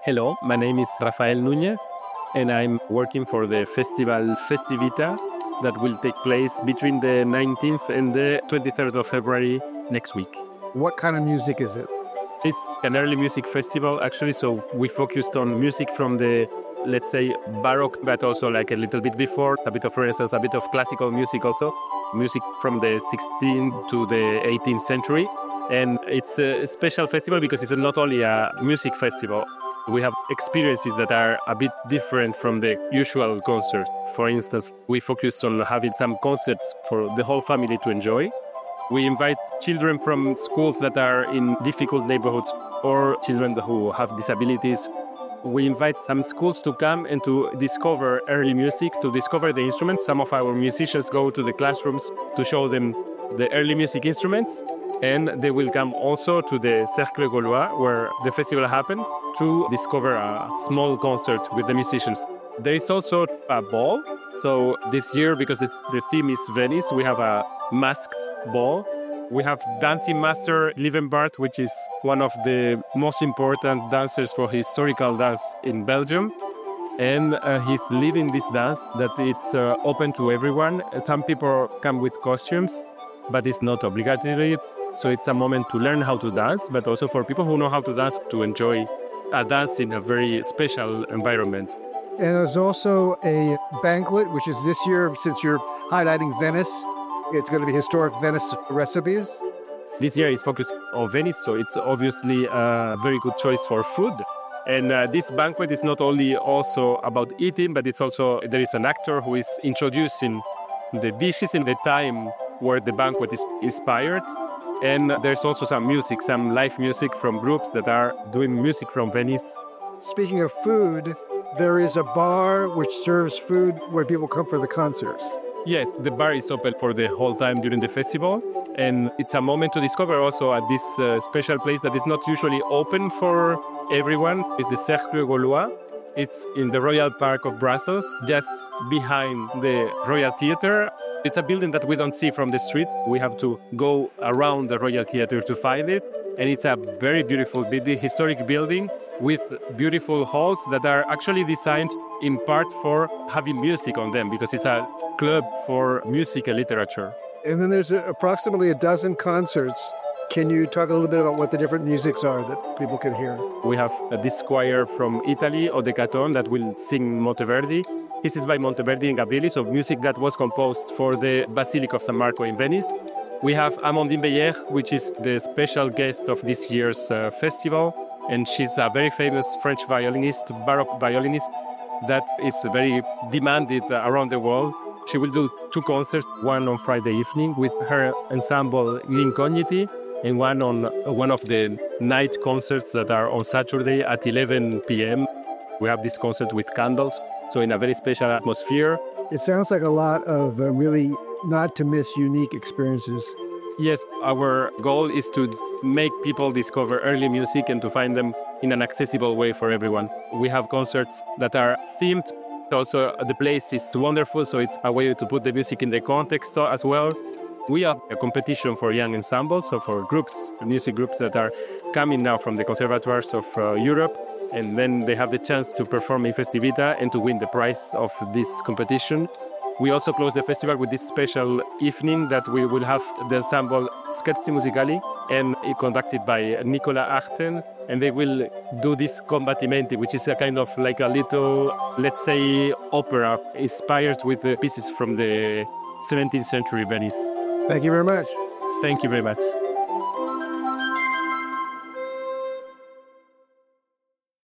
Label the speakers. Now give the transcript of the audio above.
Speaker 1: Hello, my name is Rafael Núñez, and I'm working for the festival Festivita that will take place between the 19th and the 23rd of February next week.
Speaker 2: What kind of music is it?
Speaker 1: It's an early music festival, actually, so we focused on music from the, let's say, Baroque, but also like a little bit before, a bit of Renaissance, a bit of classical music also, music from the 16th to the 18th century. And it's a special festival because it's not only a music festival. We have experiences that are a bit different from the usual concert. For instance, we focus on having some concerts for the whole family to enjoy. We invite children from schools that are in difficult neighborhoods or children who have disabilities. We invite some schools to come and to discover early music, to discover the instruments. Some of our musicians go to the classrooms to show them the early music instruments. And they will come also to the Cercle Gaulois, where the festival happens, to discover a small concert with the musicians. There is also a ball. So this year, because the theme is Venice, we have a masked ball. We have dancing master Lievenbart, which is one of the most important dancers for historical dance in Belgium. And he's leading this dance that it's open to everyone. Some people come with costumes, but it's not obligatory. So it's a moment to learn how to dance, but also for people who know how to dance to enjoy a dance in a very special environment.
Speaker 2: And there's also a banquet, which is this year, since you're highlighting Venice, it's going to be historic Venice recipes.
Speaker 1: This year is focused on Venice, so it's obviously a very good choice for food. And this banquet is not only also about eating, but it's also, there is an actor who is introducing the dishes in the time where the banquet is inspired. And there's also some music, some live music from groups that are doing music from Venice.
Speaker 2: Speaking of food, there is a bar which serves food where people come for the concerts.
Speaker 1: Yes, the bar is open for the whole time during the festival. And it's a moment to discover also at this special place that is not usually open for everyone. It's the Cercle Gaulois. It's in the Royal Park of Brussels, just behind the Royal Theatre. It's a building that we don't see from the street. We have to go around the Royal Theatre to find it. And it's a very beautiful, historic building with beautiful halls that are actually designed in part for having music on them, because it's a club for music and literature.
Speaker 2: And then there's approximately a dozen concerts. Can you talk a little bit about what the different musics are that people can hear?
Speaker 1: We have this choir from Italy, Odecaton, that will sing Monteverdi. This is by Monteverdi and Gabrieli, so music that was composed for the Basilica of San Marco in Venice. We have Amandine Beyer, which is the special guest of this year's festival. And she's a very famous French violinist, Baroque violinist, that is very demanded around the world. She will do two concerts, one on Friday evening with her ensemble L'Incogniti, and one on one of the night concerts that are on Saturday at 11 p.m. We have this concert with candles, so in a very special atmosphere.
Speaker 2: It sounds like a lot of really not to miss unique experiences.
Speaker 1: Yes, our goal is to make people discover early music and to find them in an accessible way for everyone. We have concerts that are themed. Also, the place is wonderful, so it's a way to put the music in the context as well. We have a competition for young ensembles, so for groups, music groups that are coming now from the conservatoires of Europe, and then they have the chance to perform in Festivita and to win the prize of this competition. We also close the festival with this special evening that we will have the ensemble Scherzi Musicali, and conducted by Nicola Achten, and they will do this Combattimenti, which is a kind of like a little, let's say, opera inspired with the pieces from the 17th century Venice.
Speaker 2: Thank you very much.
Speaker 1: Thank you very much.